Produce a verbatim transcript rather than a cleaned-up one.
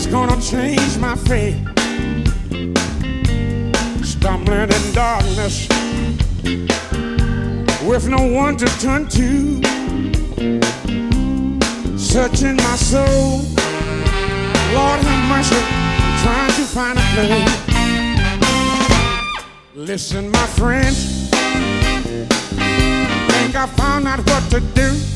What's gonna change my fate? Stumbling in darkness with no one to turn to, searching my soul. Lord have mercy, I'm trying to find a place. Listen, my friend, think I found out what to do.